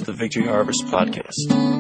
to the Victory Harvest Podcast.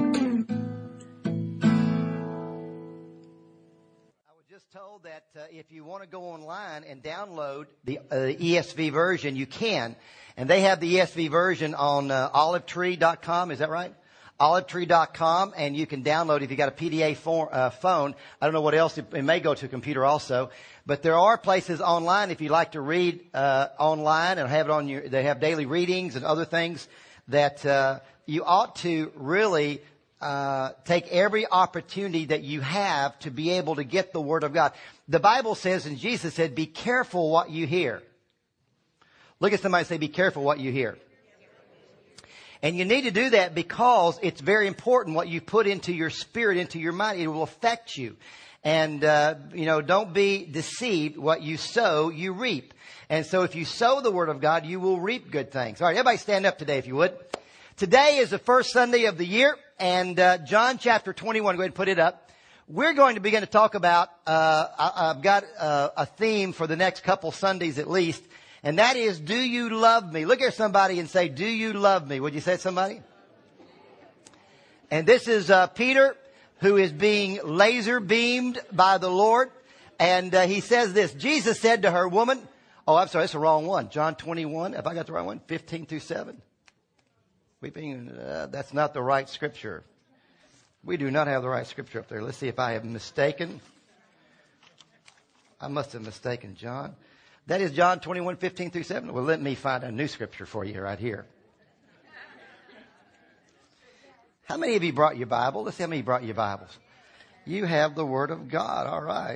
I was just told that if you want to go online and download the ESV version, you can. And they have the ESV version on olivetree.com. Is that right? Olivetree.com, and you can download if you got a PDA phone. I don't know what else. It may go to a computer also. But there are places online if you like to read online and have it on your. They have daily readings and other things that you ought to really take every opportunity that you have to be able to get the Word of God. The Bible says, and Jesus said, "Be careful what you hear." Look at somebody and say, "Be careful what you hear." And you need to do that because it's very important what you put into your spirit, into your mind. It will affect you. And, don't be deceived. What you sow, you reap. And so if you sow the Word of God, you will reap good things. All right, everybody stand up today if you would. Today is the first Sunday of the year, and John chapter 21, go ahead and put it up. We're going to begin to talk about, I've got a theme for the next couple Sundays at least, and that is, do you love me? Look at somebody and say, do you love me? Would you say it, somebody? And this is Peter, who is being laser beamed by the Lord. And he says this, Jesus said to her, "Woman," oh, I'm sorry, that's the wrong one. John 21, have I got the right one? 15 through 7. That's not the right scripture. We do not have the right scripture up there. Let's see if I have mistaken. I must have mistaken John. That is John 21, 15 through 7. Well, let me find a new scripture for you right here. How many of you brought your Bible? Let's see how many brought your Bibles. You have the Word of God. All right.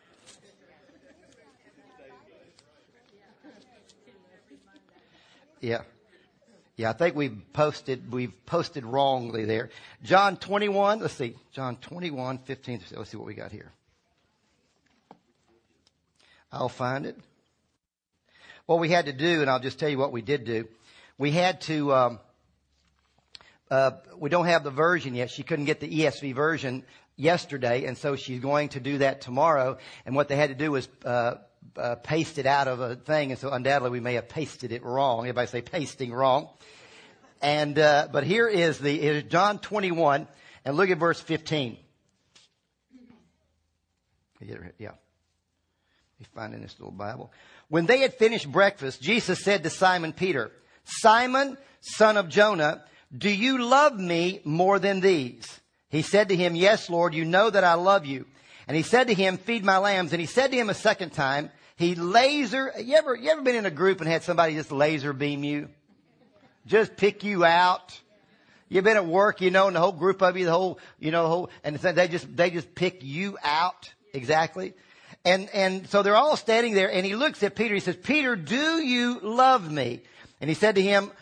Yeah. I think we've posted wrongly there. John 21, let's see. John 21, 15. Let's see what we got here. I'll find it. What we had to do, and I'll just tell you what we did do. We had to, we don't have the version yet. She couldn't get the ESV version yesterday, and so she's going to do that tomorrow. And what they had to do was paste it out of a thing, and so undoubtedly we may have pasted it wrong. Everybody say pasting wrong. And but here is John 21, and look at verse 15. Yeah. You find in this little Bible. When they had finished breakfast, Jesus said to Simon Peter, "Simon, son of Jonah, do you love me more than these?" He said to him, "Yes, Lord, you know that I love you." And he said to him, "Feed my lambs." And he said to him a second time, you ever been in a group and had somebody just laser beam you? Just pick you out? You've been at work, and the whole group of you, and they just pick you out. Exactly. And so they're all standing there, and he looks at Peter. He says, "Peter, do you love me?" And he said to him,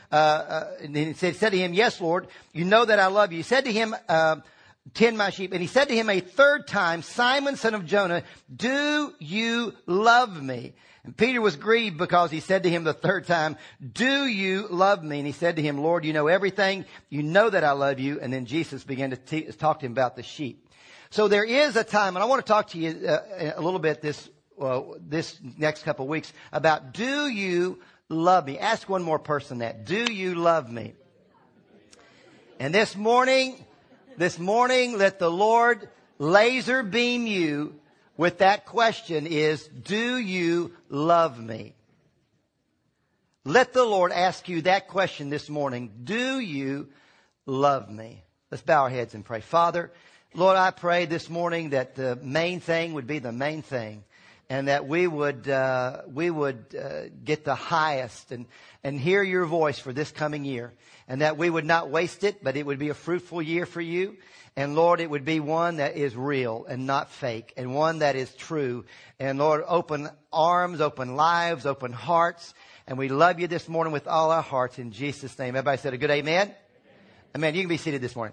"Yes, Lord, you know that I love you." He said to him, "Tend my sheep." And he said to him a third time, "Simon, son of Jonah, do you love me?" And Peter was grieved because he said to him the third time, "Do you love me?" And he said to him, "Lord, you know everything. You know that I love you." And then Jesus began to talk to him about the sheep. So there is a time, and I want to talk to you a little bit this next couple of weeks about, do you love me? Ask one more person that. Do you love me? And this morning, let the Lord laser beam you with that question is, do you love me? Let the Lord ask you that question this morning. Do you love me? Let's bow our heads and pray. Father, Lord, I pray this morning that the main thing would be the main thing, and that we would get the highest and hear your voice for this coming year, and that we would not waste it, but it would be a fruitful year for you. And Lord, it would be one that is real and not fake, and one that is true. And Lord, open arms, open lives, open hearts. And we love you this morning with all our hearts in Jesus' name. Everybody said a good amen? Amen. You can be seated this morning.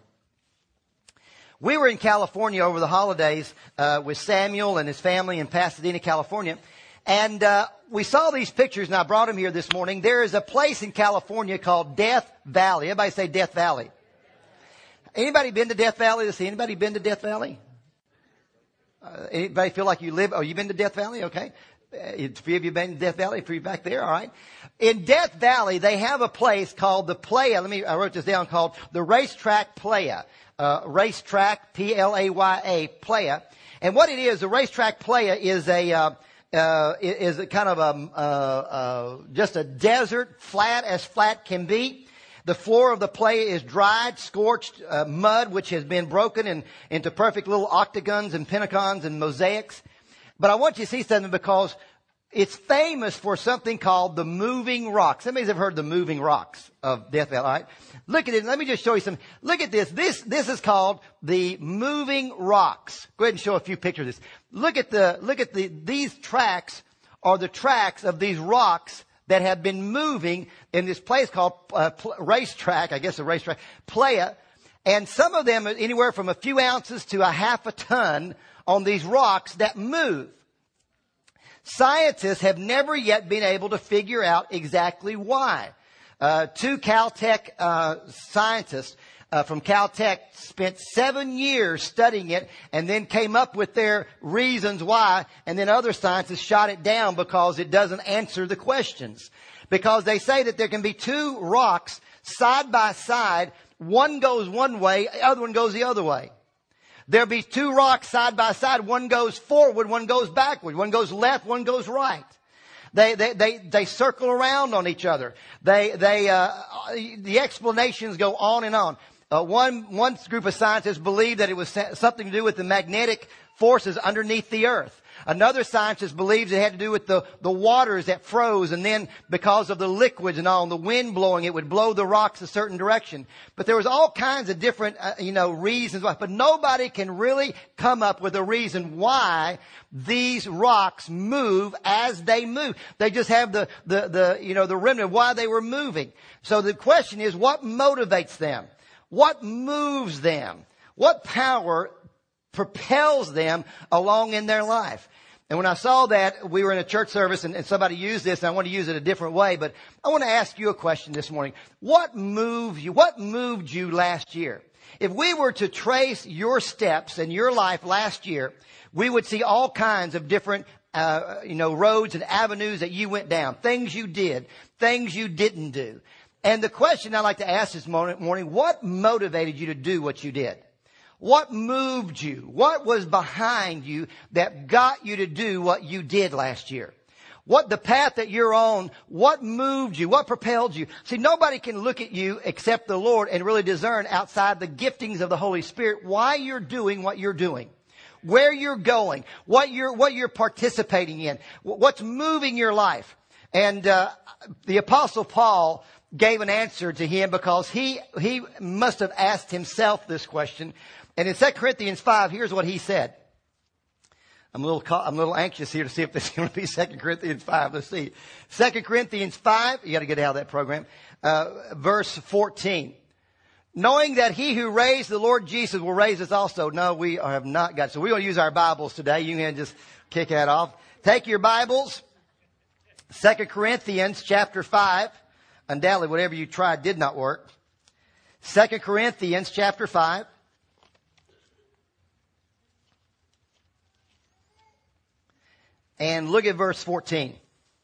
We were in California over the holidays with Samuel and his family in Pasadena, California. And we saw these pictures, and I brought them here this morning. There is a place in California called Death Valley. Everybody say Death Valley. Anybody been to Death Valley? Let's see. Anybody been to Death Valley? Anybody feel like you live? Oh, you've been to Death Valley? Okay. Three of you been in Death Valley? Three back there, all right. In Death Valley, they have a place called the Playa. I wrote this down, called the Racetrack Playa. Racetrack, Playa, Playa. And what it is, the Racetrack Playa is a kind of just a desert, flat as flat can be. The floor of the playa is dried, scorched mud, which has been broken into perfect little octagons and pentagons and mosaics. But I want you to see something, because it's famous for something called the moving rocks. Somebody's ever heard the moving rocks of Death Valley? All right. Look at it. Let me just show you something. Look at this. This is called the moving rocks. Go ahead and show a few pictures of this. Look at these tracks are the tracks of these rocks that have been moving in this place called Racetrack. I guess a Racetrack Playa. And some of them are anywhere from a few ounces to a half a ton on these rocks that move. Scientists have never yet been able to figure out exactly why. Two Caltech scientists from Caltech spent 7 years studying it, and then came up with their reasons why, and then other scientists shot it down because it doesn't answer the questions. Because they say that there can be two rocks side by side, one goes one way, the other one goes the other way. There'll be two rocks side by side. One goes forward, one goes backward. One goes left, one goes right. They circle around on each other. The explanations go on and on. One group of scientists believe that it was something to do with the magnetic forces underneath the earth. Another scientist believes it had to do with the waters that froze, and then because of the liquids and all, and the wind blowing, it would blow the rocks a certain direction. But there was all kinds of different, reasons why. But nobody can really come up with a reason why these rocks move as they move. They just have the remnant of why they were moving. So the question is, what motivates them? What moves them? What power propels them along in their life? And when I saw that, we were in a church service and somebody used this, and I want to use it a different way, but I want to ask you a question this morning. What moved you? What moved you last year? If we were to trace your steps in your life last year, we would see all kinds of different roads and avenues that you went down, things you did, things you didn't do. And the question I'd like to ask this morning, what motivated you to do what you did? What moved you? What was behind you that got you to do what you did last year? What the path that you're on, what moved you? What propelled you? See, nobody can look at you except the Lord and really discern outside the giftings of the Holy Spirit why you're doing what you're doing, where you're going, what you're participating in, what's moving your life. And the Apostle Paul gave an answer to him, because he must have asked himself this question. And in 2 Corinthians 5, here's what he said. I'm a little anxious here to see if this is going to be 2 Corinthians 5. Let's see. 2 Corinthians 5, you got to get out of that program. Verse 14. Knowing that he who raised the Lord Jesus will raise us also. No, we have not got. So we're going to use our Bibles today. You can just kick that off. Take your Bibles. 2 Corinthians chapter 5. Undoubtedly, whatever you tried did not work. 2 Corinthians chapter 5. And look at verse 14.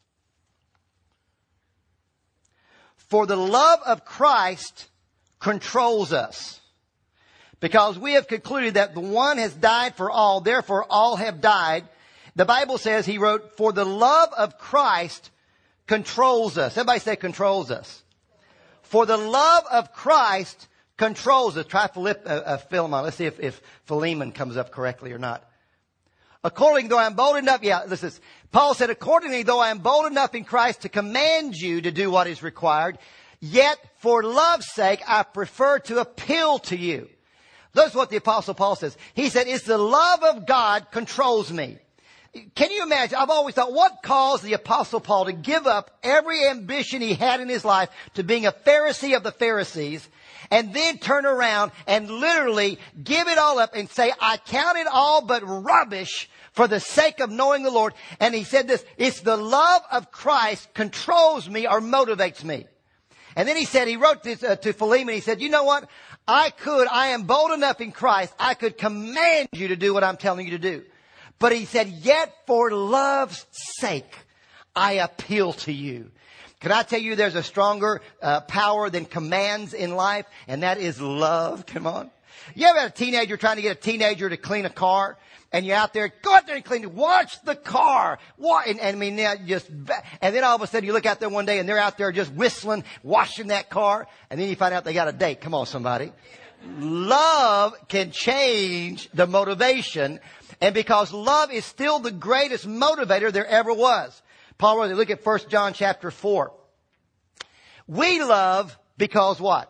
For the love of Christ controls us, because we have concluded that the one has died for all, therefore all have died. The Bible says, he wrote, for the love of Christ controls us. Everybody say controls us. For the love of Christ controls us. Try Philemon. Let's see if Philemon comes up correctly or not. According, though I am bold enough, Paul said, accordingly, though I am bold enough in Christ to command you to do what is required, yet for love's sake, I prefer to appeal to you. That's what the Apostle Paul says. He said, it's the love of God controls me. Can you imagine? I've always thought, what caused the Apostle Paul to give up every ambition he had in his life to being a Pharisee of the Pharisees, and then turn around and literally give it all up and say, I count it all but rubbish for the sake of knowing the Lord. And he said this, it's the love of Christ controls me or motivates me. And then he wrote this to Philemon. He said, you know what? I am bold enough in Christ. I could command you to do what I'm telling you to do. But he said, yet for love's sake, I appeal to you. Can I tell you there's a stronger power than commands in life? And that is love. Come on. You ever had a teenager trying to get a teenager to clean a car? And you're out there, go out there and clean it. Watch the car. And I mean, and then all of a sudden you look out there one day and they're out there just whistling, washing that car. And then you find out they got a date. Come on, somebody. Love can change the motivation. And because love is still the greatest motivator there ever was. Paul wrote, look at 1 John chapter 4. We love because what?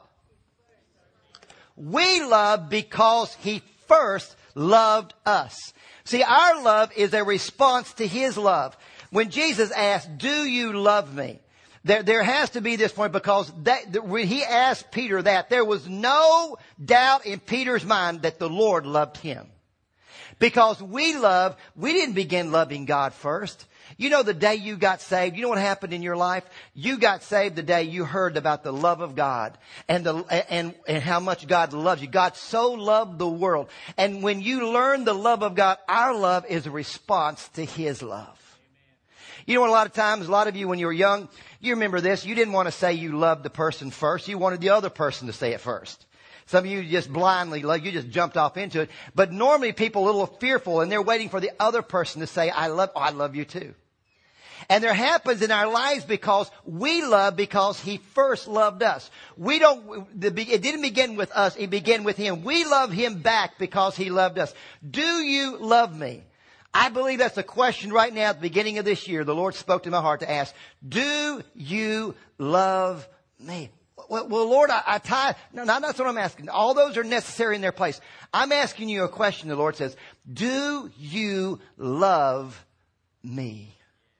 We love because he first loved us. See, our love is a response to his love. When Jesus asked, do you love me? There has to be this point, because when he asked Peter that, there was no doubt in Peter's mind that the Lord loved him. Because we didn't begin loving God first. You know, the day you got saved, you know what happened in your life? You got saved the day you heard about the love of God and how much God loves you. God so loved the world. And when you learn the love of God, our love is a response to his love. You know what, a lot of times, a lot of you when you were young, you remember this, you didn't want to say you loved the person first. You wanted the other person to say it first. Some of you just blindly love, you just jumped off into it. But normally people are a little fearful and they're waiting for the other person to say, I love you too. And there happens in our lives because we love because he first loved us. It didn't begin with us, it began with him. We love him back because he loved us. Do you love me? I believe that's a question right now at the beginning of this year. The Lord spoke to my heart to ask, do you love me? Well, Lord, I tithe. No, that's what I'm asking. All those are necessary in their place. I'm asking you a question. The Lord says, do you love me?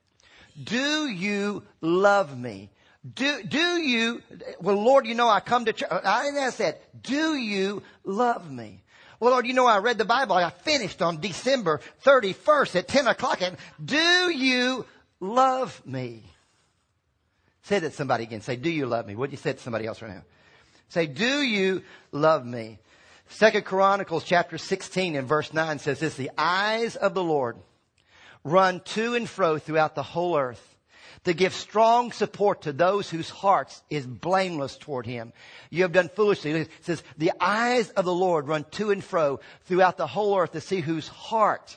Do you love me? Do you, well, Lord, you know, I come to church. I didn't ask that. Do you love me? Well, Lord, you know, I read the Bible. I finished on December 31st at 10 o'clock. And do you love me? Say that to somebody again. Say, do you love me? What did you say to somebody else right now? Say, do you love me? 2 Chronicles chapter 16 and verse 9 says this, the eyes of the Lord run to and fro throughout the whole earth to give strong support to those whose hearts is blameless toward him. You have done foolishly. It says, the eyes of the Lord run to and fro throughout the whole earth to see whose heart,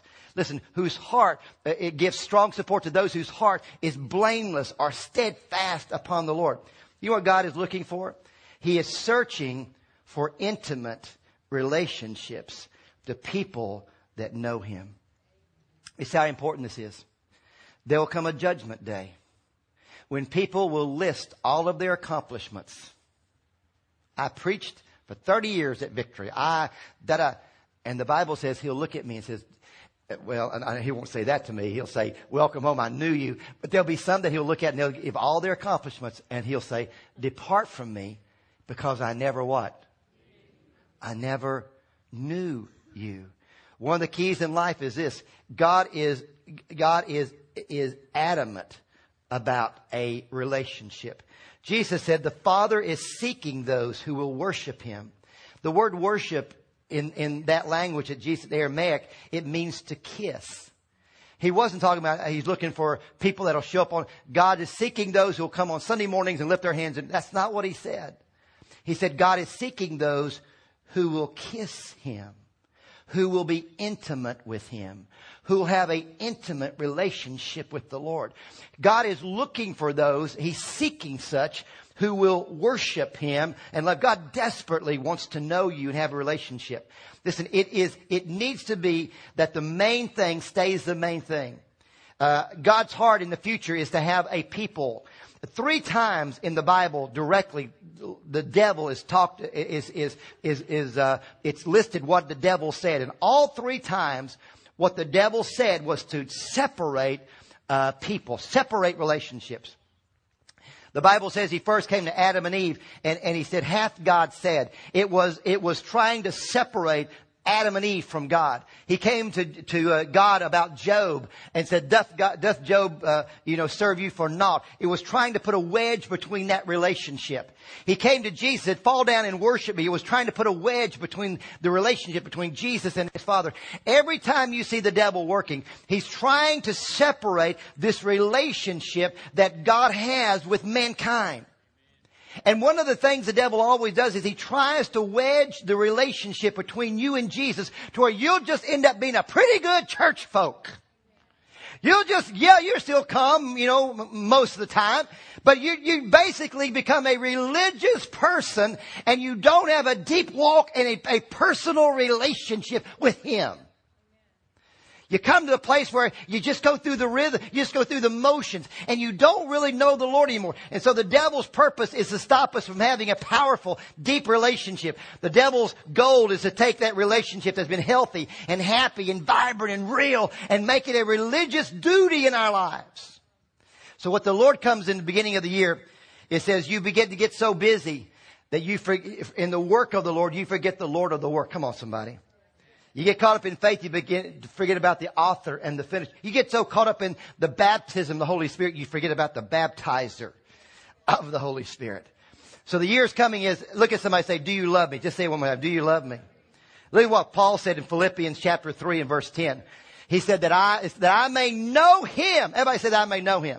it gives strong support to those whose heart is blameless or steadfast upon the Lord. You know what God is looking for? He is searching for intimate relationships to people that know him. It's how important this is. There will come a judgment day when people will list all of their accomplishments. I preached for 30 years at Victory. And the Bible says he'll look at me and says, well, and he won't say that to me. He'll say, welcome home, I knew you. But there'll be some that he'll look at and they'll give all their accomplishments and he'll say, depart from me because I never what? I never knew you. One of the keys in life is this. God is adamant about a relationship. Jesus said the Father is seeking those who will worship him. The word worship in that language at Jesus, the Aramaic, it means to kiss. He wasn't talking about he's looking for people that'll show up on. God is seeking those who will come on Sunday mornings and lift their hands. And that's not what he said. He said God is seeking those who will kiss him, who will be intimate with him, who will have an intimate relationship with the Lord. God is looking for those, he's seeking such, who will worship him and love. God desperately wants to know you and have a relationship. Listen, it needs to be that the main thing stays the main thing. God's heart in the future is to have a people. 3 times in the Bible directly, the devil is it's listed what the devil said. And all 3 times, what the devil said was to separate people, separate relationships. The Bible says he first came to Adam and Eve and he said, hath God said. It was trying to separate Adam and Eve from God. He came to God about Job and said, doth Job, serve you for naught? It was trying to put a wedge between that relationship. He came to Jesus, said, fall down and worship me. He was trying to put a wedge between the relationship between Jesus and his Father. Every time you see the devil working, he's trying to separate this relationship that God has with mankind. And one of the things the devil always does is he tries to wedge the relationship between you and Jesus to where you'll just end up being a pretty good church folk. You'll just, you're still come, most of the time, but you basically become a religious person and you don't have a deep walk and a personal relationship with Him. You come to a place where you just go through the rhythm, you just go through the motions, and you don't really know the Lord anymore. And so the devil's purpose is to stop us from having a powerful, deep relationship. The devil's goal is to take that relationship that's been healthy and happy and vibrant and real and make it a religious duty in our lives. So what the Lord comes in the beginning of the year, it says you begin to get so busy that you in the work of the Lord, you forget the Lord of the work. Come on, somebody. You get caught up in faith, you begin to forget about the author and the finisher. You get so caught up in the baptism of the Holy Spirit, you forget about the baptizer of the Holy Spirit. So the year's coming is, look at somebody and say, do you love me? Just say it one more time, do you love me? Look at what Paul said in Philippians chapter 3 and verse 10. He said that I may know Him. Everybody said I may know Him.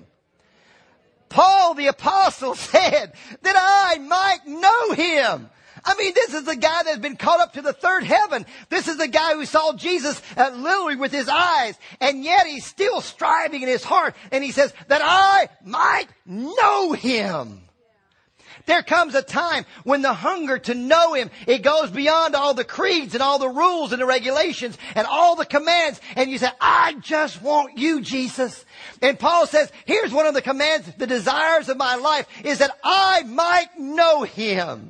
Paul the apostle said that I might know Him. I mean, this is the guy that's been caught up to the third heaven. This is the guy who saw Jesus literally with his eyes. And yet he's still striving in his heart. And he says that I might know Him. There comes a time when the hunger to know Him, it goes beyond all the creeds and all the rules and the regulations and all the commands. And you say, I just want you, Jesus. And Paul says, here's one of the commands, the desires of my life is that I might know Him.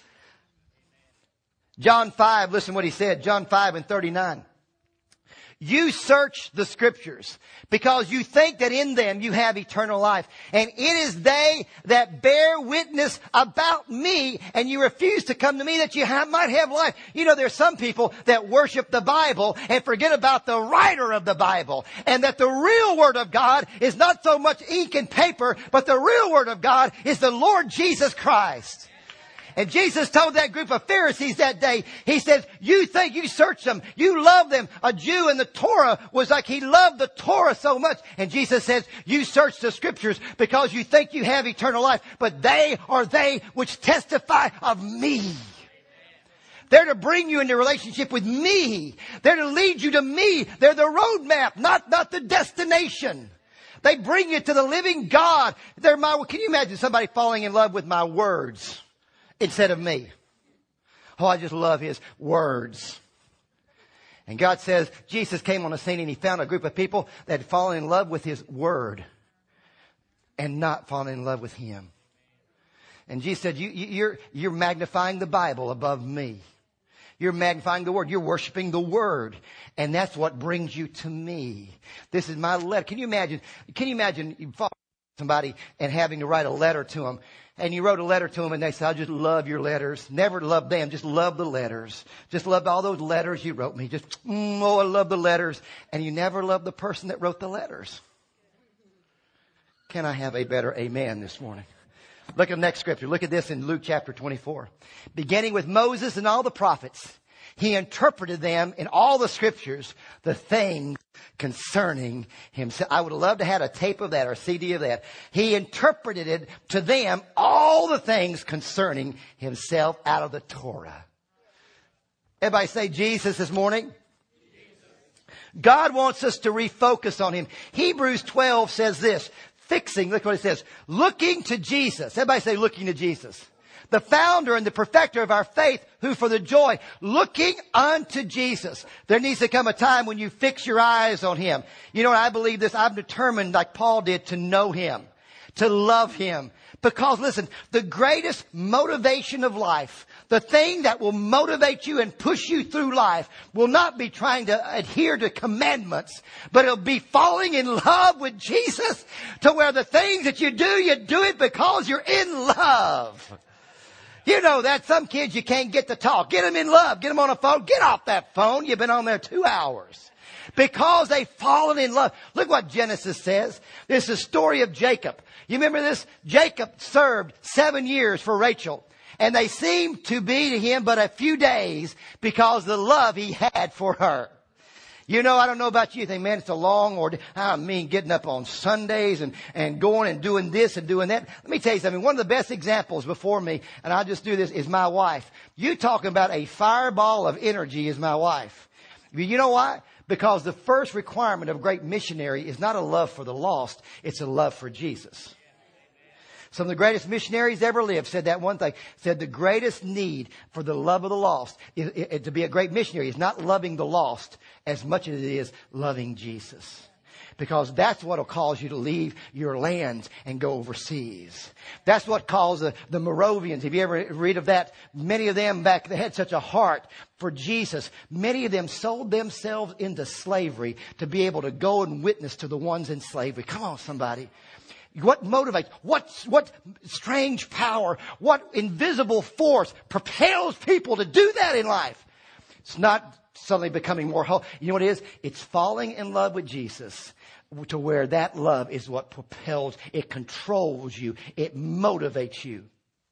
John 5, listen what he said. John 5 and 39. You search the Scriptures because you think that in them you have eternal life. And it is they that bear witness about me, and you refuse to come to me that you might have life. There's some people that worship the Bible and forget about the writer of the Bible. And that the real Word of God is not so much ink and paper, but the real Word of God is the Lord Jesus Christ. And Jesus told that group of Pharisees that day, He says, you think you search them, you love them. A Jew in the Torah was like he loved the Torah so much. And Jesus says, you search the Scriptures because you think you have eternal life, but they are they which testify of me. They're to bring you into relationship with me. They're to lead you to me. They're the roadmap, not the destination. They bring you to the living God. Can you imagine somebody falling in love with my words instead of me? Oh, I just love His words. And God says, Jesus came on the scene and He found a group of people that had fallen in love with His word and not fallen in love with Him. And Jesus said, you're magnifying the Bible above me. You're magnifying the Word. You're worshiping the Word. And that's what brings you to me. This is my letter. Can you imagine you follow somebody and having to write a letter to them? And you wrote a letter to them and they said, I just love your letters. Never love them. Just love the letters. Just love all those letters you wrote me. I love the letters. And you never loved the person that wrote the letters. Can I have a better amen this morning? Look at the next scripture. Look at this in Luke chapter 24. Beginning with Moses and all the prophets, He interpreted them in all the Scriptures, the things concerning Himself. I would have loved to have a tape of that or a CD of that. He interpreted it to them all the things concerning Himself out of the Torah. Everybody say Jesus this morning. God wants us to refocus on Him. Hebrews 12 says this. Look what it says. Looking to Jesus. Everybody say looking to Jesus. The founder and the perfecter of our faith, who for the joy looking unto Jesus. There needs to come a time when you fix your eyes on Him. I believe this. I'm determined, like Paul did, to know Him, to love Him. Because listen, the greatest motivation of life, the thing that will motivate you and push you through life, will not be trying to adhere to commandments, but it'll be falling in love with Jesus, to where the things that you do it because you're in love. You know that. Some kids you can't get to talk. Get them in love. Get them on a phone. Get off that phone. You've been on there 2 hours. Because they've fallen in love. Look what Genesis says. This is the story of Jacob. You remember this? Jacob served 7 years for Rachel. And they seemed to be to him but a few days because of the love he had for her. You know, I don't know about you. You think, man, it's a long ordeal. I mean, getting up on Sundays and going and doing this and doing that. Let me tell you something. One of the best examples before me, and I'll just do this, is my wife. You talking about a fireball of energy is my wife. You know why? Because the first requirement of a great missionary is not a love for the lost. It's a love for Jesus. Some of the greatest missionaries ever lived said that one thing. Said the greatest need for the love of the lost to be a great missionary is not loving the lost as much as it is loving Jesus. Because that's what will cause you to leave your lands and go overseas. That's what caused the Moravians. If you ever read of that, many of them back, they had such a heart for Jesus. Many of them sold themselves into slavery to be able to go and witness to the ones in slavery. Come on, somebody. What motivates? What strange power? What invisible force propels people to do that in life? It's not suddenly becoming more whole. You know what it is? It's falling in love with Jesus to where that love is what propels. It controls you. It motivates you.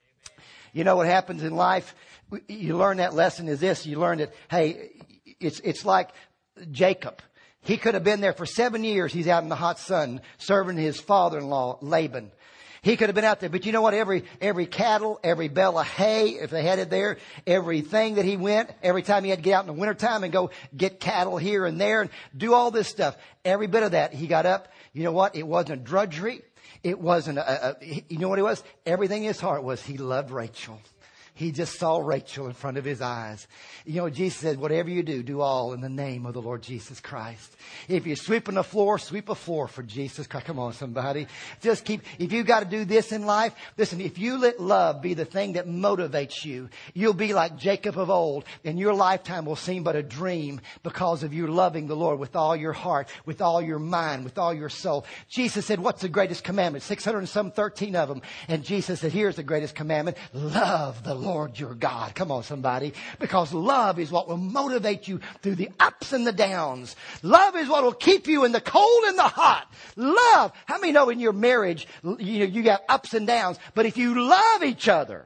You know what happens in life? You learn that lesson is this. You learn that, hey, it's like Jacob. He could have been there for 7 years. He's out in the hot sun serving his father-in-law, Laban. He could have been out there. But you know what? Every cattle, every bale of hay, if they had it there, everything that he went, every time he had to get out in the wintertime and go get cattle here and there and do all this stuff. Every bit of that, he got up. You know what? It wasn't drudgery. It wasn't you know what it was? Everything in his heart was he loved Rachel. He just saw Rachel in front of his eyes. You know, Jesus said, whatever you do, do all in the name of the Lord Jesus Christ. If you're sweeping the floor, sweep a floor for Jesus Christ. Come on, somebody. Just if you've got to do this in life, listen, if you let love be the thing that motivates you, you'll be like Jacob of old, and your lifetime will seem but a dream because of you loving the Lord with all your heart, with all your mind, with all your soul. Jesus said, what's the greatest commandment? 613 of them. And Jesus said, here's the greatest commandment. Love the Lord your God. Come on, somebody. Because love is what will motivate you through the ups and the downs. Love is what will keep you in the cold and the hot. Love. How many know in your marriage, you got ups and downs, but if you love each other,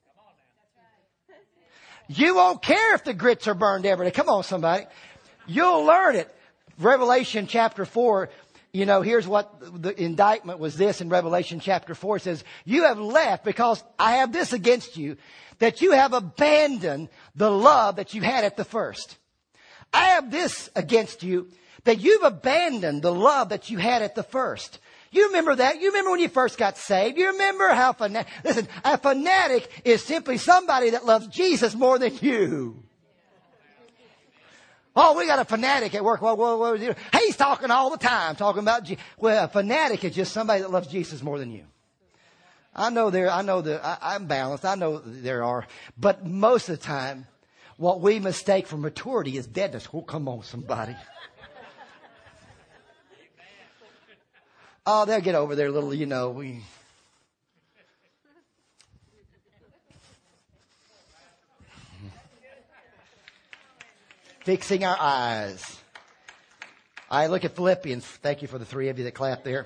you won't care if the grits are burned every day. Come on, somebody. You'll learn it. Revelation chapter 4. You know, here's what the indictment was this in Revelation chapter 4. It says, you have left because I have this against you, that you have abandoned the love that you had at the first. I have this against you, that you've abandoned the love that you had at the first. You remember that? You remember when you first got saved? You remember how listen, a fanatic is simply somebody that loves Jesus more than you. Oh, we got a fanatic at work. Well, he's talking all the time, talking about Jesus. Well, a fanatic is just somebody that loves Jesus more than you. I'm balanced. I know there are. But most of the time, what we mistake for maturity is deadness. Oh, come on, somebody. Oh, they'll get over their little, fixing our eyes. I look at Philippians. Thank you for the three of you that clapped there.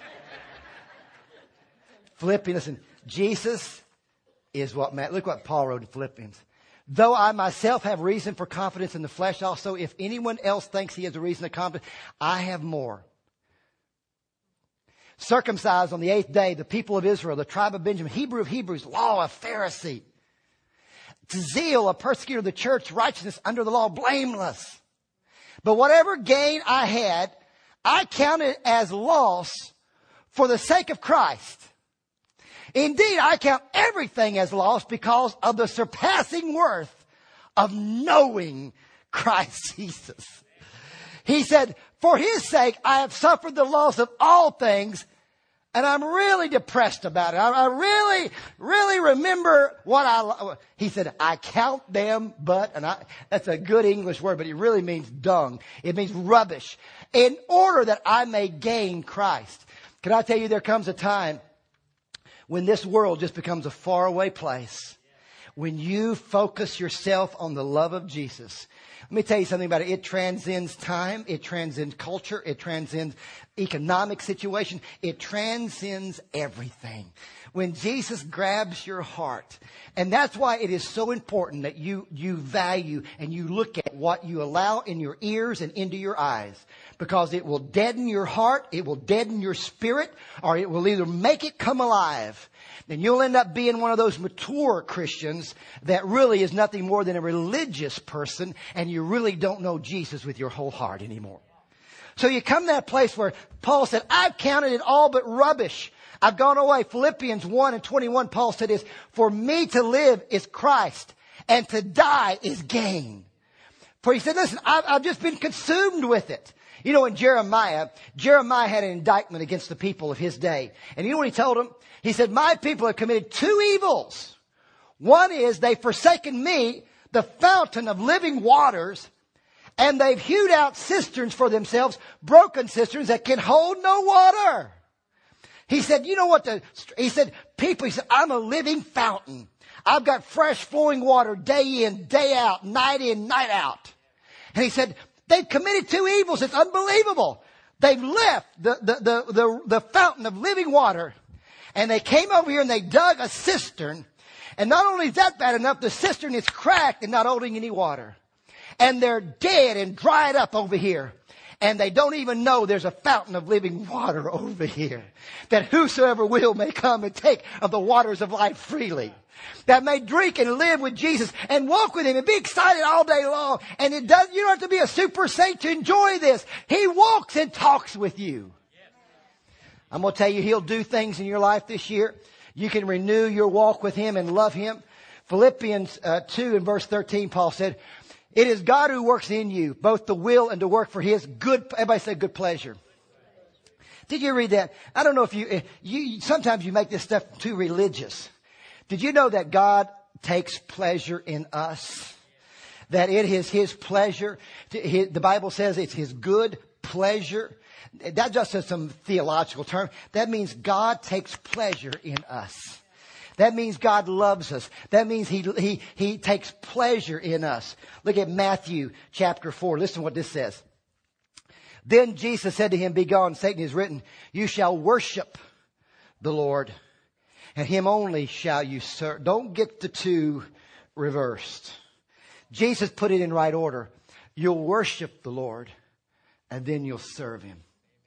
Philippians, listen, Jesus is what man. Look what Paul wrote in Philippians. Though I myself have reason for confidence in the flesh also, if anyone else thinks he has a reason to confidence, I have more. Circumcised on the 8th day, the people of Israel, the tribe of Benjamin, Hebrew of Hebrews, law of Pharisee. To zeal, a persecutor of the church, righteousness under the law, blameless. But whatever gain I had, I counted as loss for the sake of Christ. Indeed, I count everything as loss because of the surpassing worth of knowing Christ Jesus. He said, for his sake, I have suffered the loss of all things. And I'm really depressed about it. I really remember he said, I count them, that's a good English word, but it really means dung. It means rubbish. In order that I may gain Christ. Can I tell you, there comes a time when this world just becomes a faraway place. When you focus yourself on the love of Jesus, let me tell you something about it. It transcends time. It transcends culture. It transcends economic situation. It transcends everything. When Jesus grabs your heart, and that's why it is so important that you value and you look at what you allow in your ears and into your eyes, because it will deaden your heart, it will deaden your spirit, or it will either make it come alive. And you'll end up being one of those mature Christians that really is nothing more than a religious person, and you really don't know Jesus with your whole heart anymore. So you come to that place where Paul said, I've counted it all but rubbish. I've gone away. Philippians 1:21, Paul said this, for me to live is Christ, and to die is gain. For he said, listen, I've just been consumed with it. You know, in Jeremiah had an indictment against the people of his day. And you know what he told them? He said, my people have committed two evils. One is they've forsaken me, the fountain of living waters, and they've hewed out cisterns for themselves, broken cisterns that can hold no water. He said, you know what he said, I'm a living fountain. I've got fresh flowing water day in, day out, night in, night out. And he said, they've committed two evils. It's unbelievable. They've left the fountain of living water, and they came over here and they dug a cistern. And not only is that bad enough, the cistern is cracked and not holding any water. And they're dead and dried up over here. And they don't even know there's a fountain of living water over here, that whosoever will may come and take of the waters of life freely, that may drink and live with Jesus and walk with him and be excited all day long. And you don't have to be a super saint to enjoy this. He walks and talks with you. I'm going to tell you, he'll do things in your life this year. You can renew your walk with him and love him. Philippians 2 and verse 13, Paul said, it is God who works in you, both to will and to work for his good, everybody say good pleasure. Did you read that? I don't know if you sometimes you make this stuff too religious. Did you know that God takes pleasure in us? That it is his pleasure. The Bible says it's his good pleasure. That's just some theological term. That means God takes pleasure in us. That means God loves us. That means he takes pleasure in us. Look at Matthew chapter 4. Listen to what this says. Then Jesus said to him, begone, Satan, is written, you shall worship the Lord, and him only shall you serve. Don't get the two reversed. Jesus put it in right order. You'll worship the Lord, and then you'll serve him.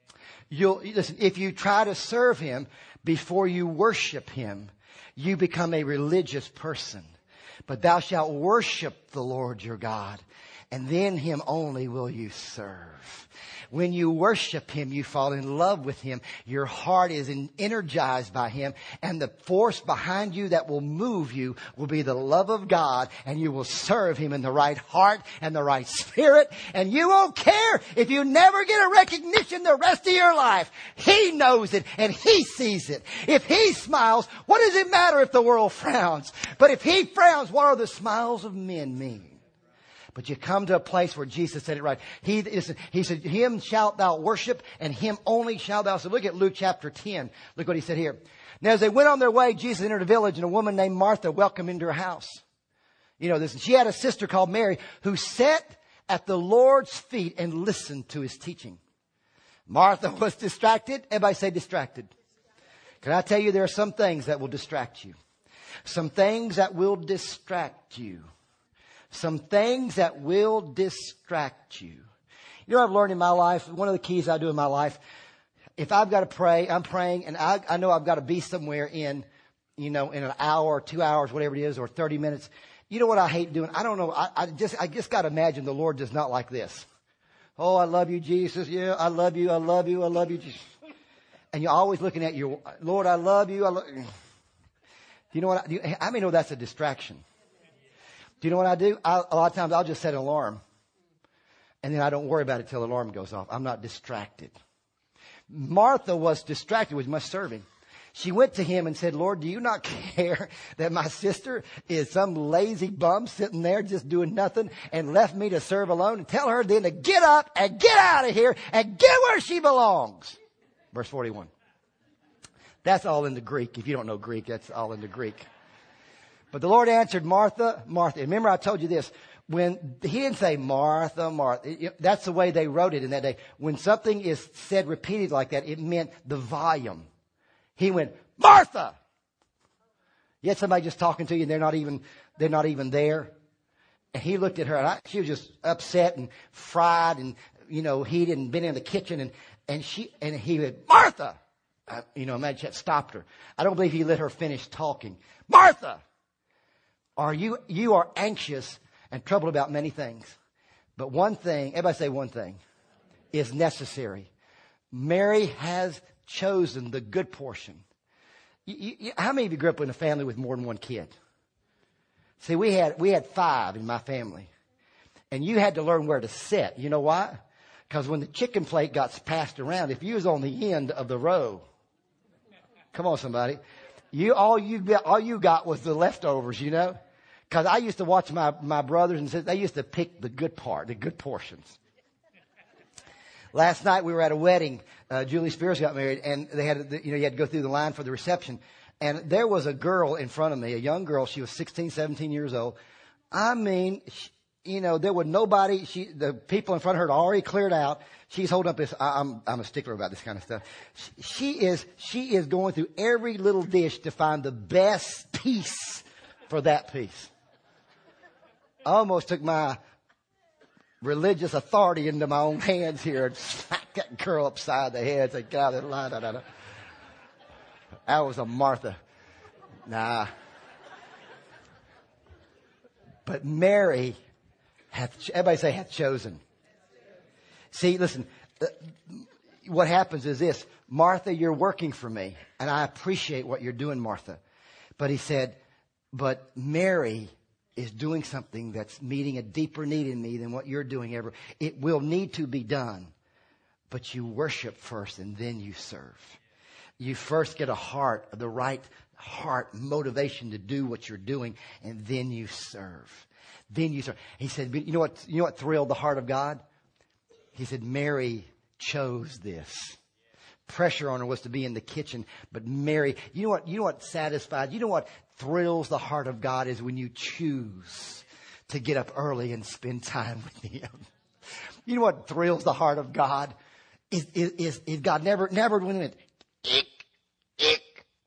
Listen, if you try to serve him before you worship him, you become a religious person. But thou shalt worship the Lord your God, and then him only will you serve. When you worship him, you fall in love with him. Your heart is energized by him, and the force behind you that will move you will be the love of God, and you will serve him in the right heart and the right spirit, and you won't care if you never get a recognition the rest of your life. He knows it and he sees it. If he smiles, what does it matter if the world frowns? But if he frowns, what are the smiles of men mean? But you come to a place where Jesus said it right. He said, him shalt thou worship, and him only shalt thou serve. Look at Luke chapter 10. Look what he said here. Now as they went on their way, Jesus entered a village, and a woman named Martha welcomed him into her house. You know this. She had a sister called Mary who sat at the Lord's feet and listened to his teaching. Martha was distracted. Everybody say distracted. Can I tell you, there are some things that will distract you. Some things that will distract you. Some things that will distract you. You know what I've learned in my life? One of the keys I do in my life, if I've got to pray, I'm praying, and I know I've got to be somewhere in an hour or 2 hours, whatever it is, or 30 minutes. You know what I hate doing? I don't know. I just got to imagine the Lord does not like this. Oh, I love you, Jesus. Yeah, I love you. I love you. I love you, Jesus. And you're always looking at your Lord. I love you. Do you know what? I know that's a distraction. Do you know what I do? A lot of times I'll just set an alarm, and then I don't worry about it till the alarm goes off. I'm not distracted. Martha was distracted with much serving. She went to him and said, Lord, do you not care that my sister is some lazy bum sitting there just doing nothing and left me to serve alone? And tell her then to get up and get out of here and get where she belongs. Verse 41. That's all in the Greek. If you don't know Greek, that's all in the Greek. But the Lord answered, Martha, Martha. And remember I told you this. When he didn't say Martha, Martha. That's the way they wrote it in that day. When something is said repeated like that, it meant the volume. He went, Martha! Yet somebody just talking to you and they're not even there. And he looked at her and she was just upset and fried and, heated and been in the kitchen and he went, Martha! Imagine that stopped her. I don't believe he let her finish talking. Martha! You are anxious and troubled about many things. But one thing, everybody say one thing, is necessary. Mary has chosen the good portion. How many of you grew up in a family with more than one kid? See, we had 5 in my family. And you had to learn where to sit. You know why? Because when the chicken plate got passed around, if you was on the end of the row, come on somebody, all you got was the leftovers, Because I used to watch my brothers and sisters, they used to pick the good part, the good portions. Last night we were at a wedding. Julie Spears got married, and they had, you had to go through the line for the reception. And there was a girl in front of me, a young girl. She was 16, 17 years old. I mean, there was nobody. The people in front of her had already cleared out. She's holding up this. I'm a stickler about this kind of stuff. She is going through every little dish to find the best piece for that piece. I almost took my religious authority into my own hands here and smacked that girl upside the head. Say, God, that was a Martha. Nah. But Mary everybody say hath chosen. See, listen, what happens is this. Martha, you're working for me, and I appreciate what you're doing, Martha. But he said, but Mary is doing something that's meeting a deeper need in me than what you're doing ever. It will need to be done, but you worship first and then you serve. You first get the right heart motivation to do what you're doing, and then you serve. Then you serve. He said, you know what thrilled the heart of God? He said, Mary chose this. Pressure on her was to be in the kitchen, but Mary, you know what satisfied, you know what thrills the heart of God is when you choose to get up early and spend time with Him. You know what thrills the heart of God is God never went in it.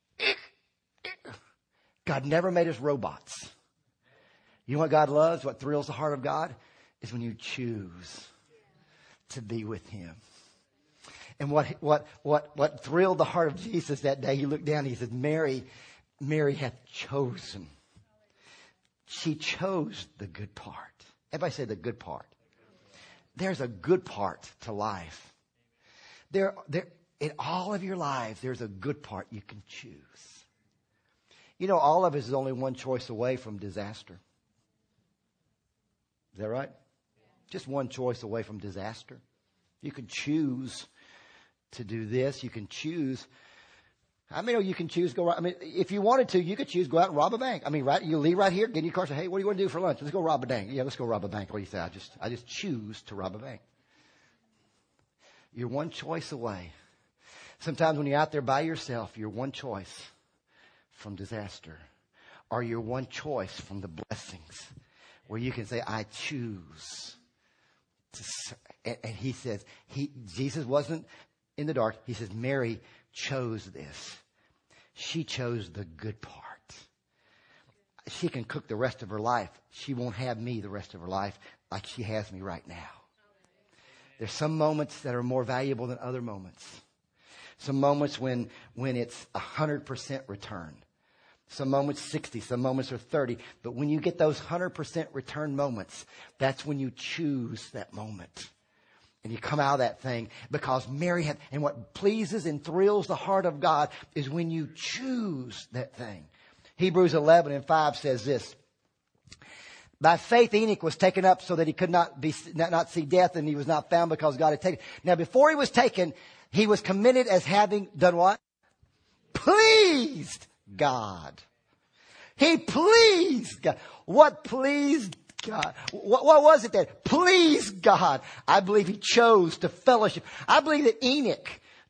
God never made us robots. You know what God loves? What thrills the heart of God is when you choose to be with Him. And what thrilled the heart of Jesus that day, He looked down and He said, Mary hath chosen. She chose the good part. Everybody say the good part. There's a good part to life. There, in all of your lives, there's a good part you can choose. All of us is only one choice away from disaster. Is that right? Just one choice away from disaster. You can choose to do this. You can choose. You can choose go. If you wanted to, you could choose go out and rob a bank. Right? You leave right here, get in your car, say, "Hey, what do you want to do for lunch? Let's go rob a bank." Yeah, let's go rob a bank. What do you say? I just choose to rob a bank. You're one choice away. Sometimes when you're out there by yourself, you're one choice from disaster, or you're one choice from the blessings, where you can say, "I choose to." And He says, Jesus wasn't in the dark. He says, Mary chose this. She chose the good part. She can cook the rest of her life. She won't have me the rest of her life like she has me right now. There's some moments that are more valuable than other moments. Some moments when it's 100% return. Some moments 60, some moments are 30. But when you get those 100% return moments, that's when you choose that moment. And you come out of that thing because Mary and what pleases and thrills the heart of God is when you choose that thing. Hebrews 11:5 says this. By faith Enoch was taken up so that he could not see death, and he was not found because God had taken him. Now before he was taken, he was committed as having done what? Pleased God. He pleased God. What pleased God? What was it that pleased God? I believe he chose to fellowship. I believe that Enoch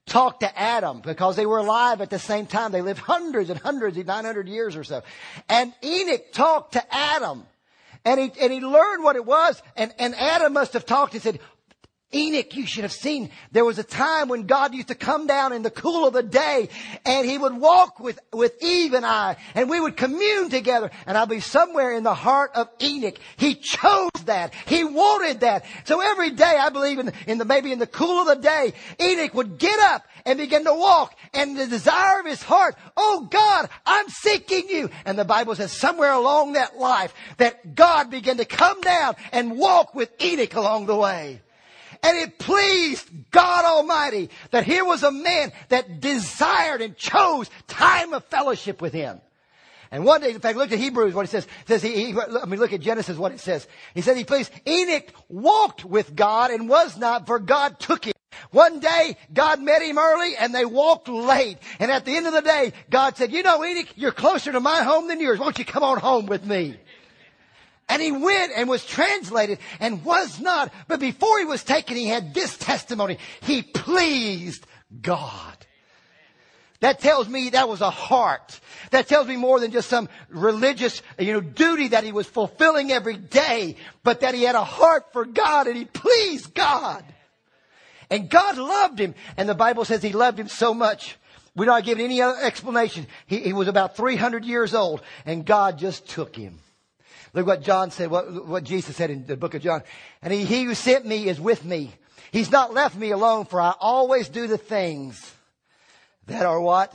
talked to Adam because they were alive at the same time. They lived hundreds and hundreds, 900 years or so. And Enoch talked to Adam. And he learned what it was. And Adam must have talked and said, Enoch, you should have seen there was a time when God used to come down in the cool of the day and he would walk with Eve and I, and we would commune together. And I believe somewhere in the heart of Enoch, he chose that. He wanted that. So every day, I believe maybe in the cool of the day, Enoch would get up and begin to walk, and the desire of his heart, oh God, I'm seeking you. And the Bible says somewhere along that life that God began to come down and walk with Enoch along the way. And it pleased God Almighty that here was a man that desired and chose time of fellowship with him. And one day, in fact, look at Hebrews, what it says. It says look at Genesis, what it says. He said, he pleased. Enoch walked with God and was not, for God took him. One day, God met him early and they walked late. And at the end of the day, God said, you know, Enoch, you're closer to my home than yours. Won't you come on home with me? And he went and was translated and was not. But before he was taken, he had this testimony. He pleased God. That tells me that was a heart. That tells me more than just some religious, duty that he was fulfilling every day, but that he had a heart for God and he pleased God. And God loved him. And the Bible says he loved him so much. We're not given any other explanation. He was about 300 years old and God just took him. Look what John said, what Jesus said in the book of John. And he who sent me is with me. He's not left me alone, for I always do the things that are what?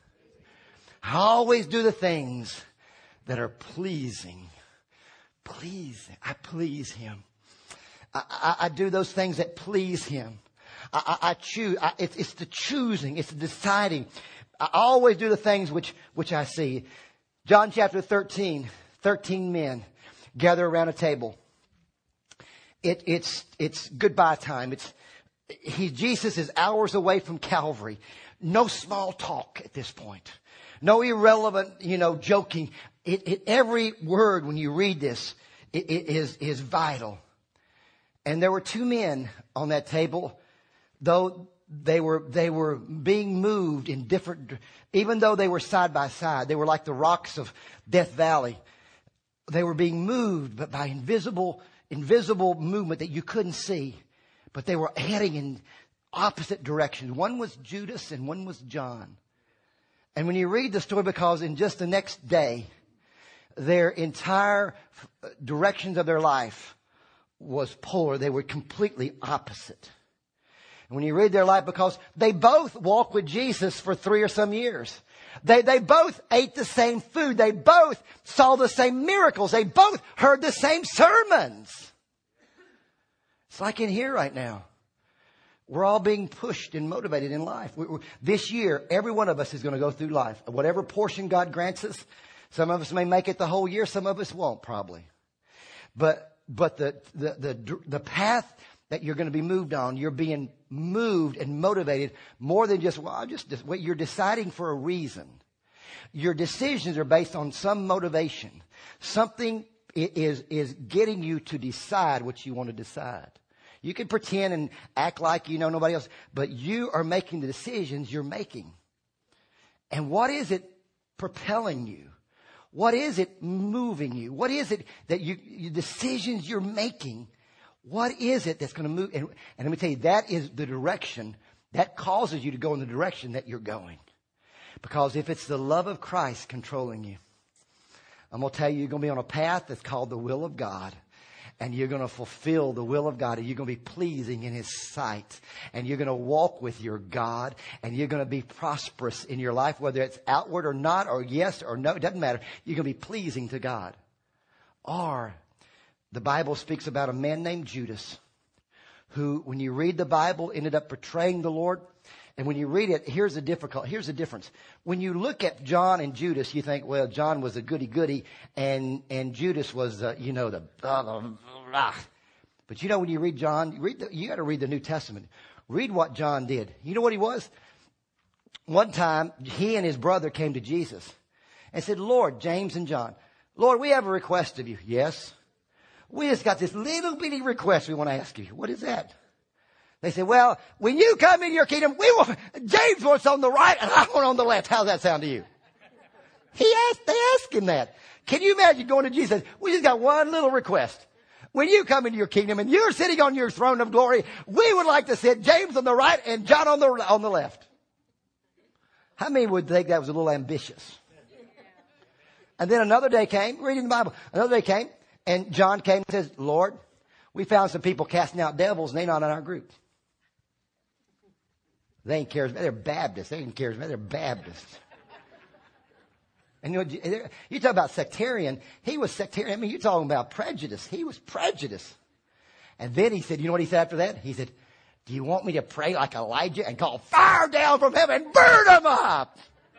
I always do the things that are pleasing. Pleasing. I please him. I do those things that please him. I choose. It's the choosing. It's the deciding. I always do the things which I see. John chapter 13. 13 men gather around a table. It's goodbye time. Jesus is hours away from Calvary. No small talk at this point. No irrelevant, joking. Every word when you read this, it is vital. And there were two men on that table, though they were being moved in different, even though they were side by side, they were like the rocks of Death Valley. They were being moved, but by invisible movement that you couldn't see. But they were heading in opposite directions. One was Judas and one was John. And when you read the story, because in just the next day, their entire directions of their life was polar. They were completely opposite. And when you read their life, because they both walked with Jesus for 3 or some years. They both ate the same food. They both saw the same miracles. They both heard the same sermons. It's like in here right now. We're all being pushed and motivated in life. This year, every one of us is going to go through life. Whatever portion God grants us, some of us may make it the whole year. Some of us won't, probably. But the path that you're going to be moved on, you're being moved and motivated more than just, you're deciding for a reason. Your decisions are based on some motivation. Something is getting you to decide what you want to decide. You can pretend and act like you know nobody else, but you are making the decisions you're making. And what is it propelling you? What is it moving you? What is it that decisions you're making? What is it that's going to move? And let me tell you, that is the direction that causes you to go in the direction that you're going. Because if it's the love of Christ controlling you, I'm going to tell you, you're going to be on a path that's called the will of God. And you're going to fulfill the will of God. And you're going to be pleasing in His sight. And you're going to walk with your God. And you're going to be prosperous in your life, whether it's outward or not, or yes or no. It doesn't matter. You're going to be pleasing to God. Or the Bible speaks about a man named Judas, who, when you read the Bible, ended up betraying the Lord. And when you read it, here's the difference. When you look at John and Judas, you think, well, John was a goody-goody, and Judas was, But when you read John, you got to read the New Testament. Read what John did. You know what he was? One time, he and his brother came to Jesus and said, Lord, James and John, Lord, we have a request of you. Yes. We just got this little bitty request we want to ask you. What is that? They say, well, when you come into your kingdom, James wants on the right and I want on the left. How does that sound to you? They asked him that. Can you imagine going to Jesus? We just got one little request. When you come into your kingdom and you're sitting on your throne of glory, we would like to sit James on the right and John on the left. How many would think that was a little ambitious? And then another day came, reading the Bible, another day came, and John came and says, Lord, we found some people casting out devils and they're not in our group. They ain't charismatic. They're Baptists. They ain't charismatic. They're Baptists. And you talk about sectarian. He was sectarian. I mean, you're talking about prejudice. He was prejudiced. And then he said, you know what he said after that? He said, do you want me to pray like Elijah and call fire down from heaven and burn them up?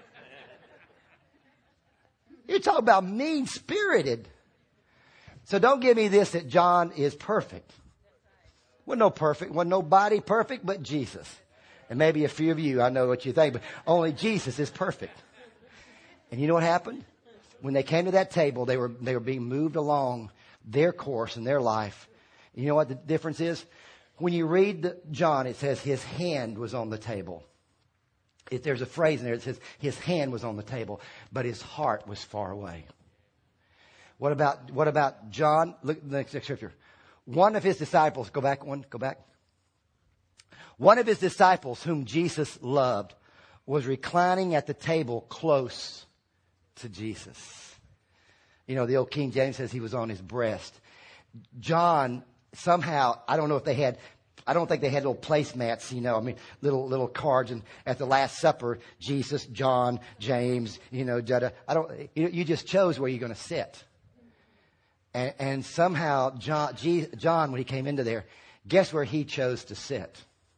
You're talking about mean-spirited. So don't give me this that John is perfect. Wasn't nobody perfect but Jesus. And maybe a few of you, I know what you think, but only Jesus is perfect. And you know what happened? When they came to that table, they were being moved along their course in their life. You know what the difference is? When you read John, it says his hand was on the table. There's a phrase in there that says his hand was on the table, but his heart was far away. What about John? Look at the next scripture. One of his disciples, go back. One of his disciples whom Jesus loved was reclining at the table close to Jesus. You know, the old King James says he was on his breast. John, somehow, I don't think they had little placemats, you know, I mean, little cards. And at the Last Supper, Jesus, John, James, you know, you just chose where you're going to sit. And somehow John, when he came into there, guess where he chose to sit?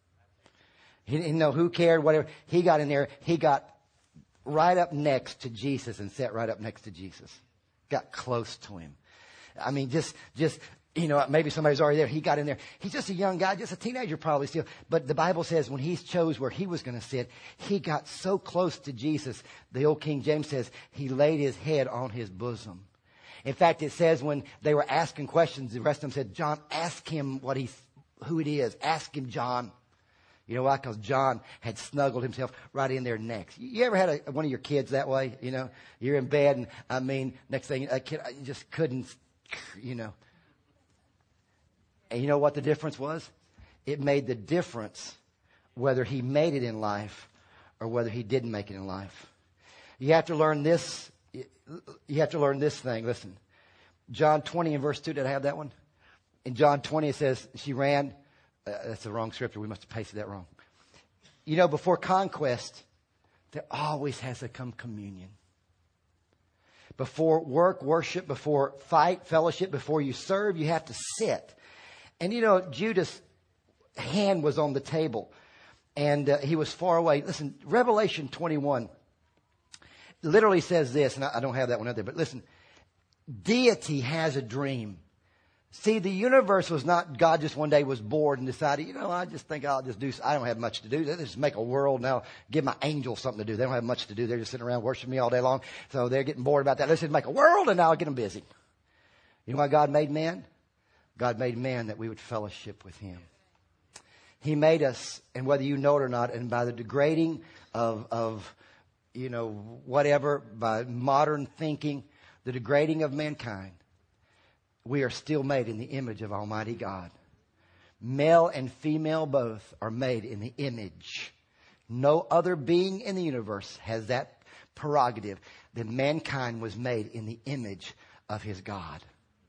He didn't know who cared, whatever. He got in there. He got right up next to Jesus and sat right up next to Jesus. Got close to him. I mean, just, you know, maybe somebody's already there. He got in there. He's just a young guy, just a teenager probably still. But the Bible says when he chose where he was going to sit, he got so close to Jesus. The old King James says he laid his head on his bosom. In fact, it says when they were asking questions, the rest of them said, John, ask him who it is. Ask him, John. You know why? Because John had snuggled himself right in there next. You ever had one of your kids that way? You know, you're in bed and I mean, next thing, a kid, you just couldn't, you know. And you know what the difference was? It made the difference whether he made it in life or whether he didn't make it in life. You have to learn this. You have to learn this thing. Listen, John 20 and verse 2. Did I have that one? In John 20 it says she ran. That's the wrong scripture. We must have pasted that wrong. You know, before conquest, there always has to come communion. Before work, worship, before fight, fellowship, before you serve, you have to sit. And you know, Judas' hand was on the table and he was far away. Listen, Revelation 21 literally says this, and I don't have that one out there, but listen, deity has a dream. See, the universe was not, God just one day was bored and decided, you know, I just think I'll just I don't have much to do. Let's just make a world now, give my angels something to do. They don't have much to do. They're just sitting around worshiping me all day long. So they're getting bored about that. Let's just make a world and now I'll get them busy. You know why God made man? God made man that we would fellowship with him. He made us, and whether you know it or not, and by the degrading of you know, whatever, by modern thinking, the degrading of mankind, we are still made in the image of Almighty God. Male and female both are made in the image. No other being in the universe has that prerogative that mankind was made in the image of his God.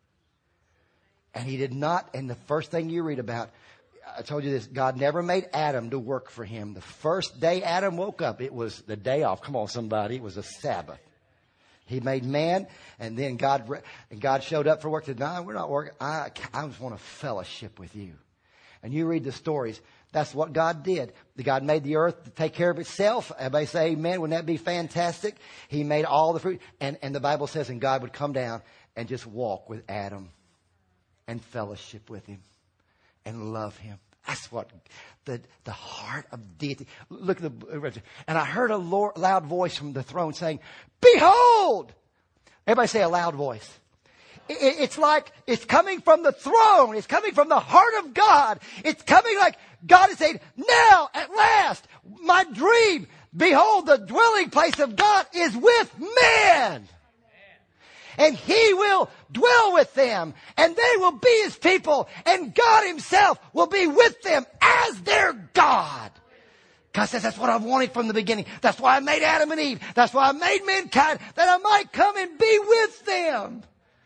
And he did not, and the first thing you read about, I told you this, God never made Adam to work for him. The first day Adam woke up, it was the day off. Come on, somebody. It was a Sabbath. He made man, and then God showed up for work. Said, no, we're not working. I just want to fellowship with you. And you read the stories. That's what God did. God made the earth to take care of itself. Everybody say amen. Wouldn't that be fantastic? He made all the fruit. And the Bible says, and God would come down and just walk with Adam and fellowship with him and love him. That's what the heart of deity. Look at the, and I heard a loud voice from the throne saying, behold! Everybody say a loud voice. It's like it's coming from the throne. It's coming from the heart of God. It's coming like God is saying, now, at last, my dream, behold, the dwelling place of God is with men. And He will dwell with them, and they will be His people, and God Himself will be with them as their God. God says, that's what I've wanted from the beginning. That's why I made Adam and Eve. That's why I made mankind, that I might come and be with them.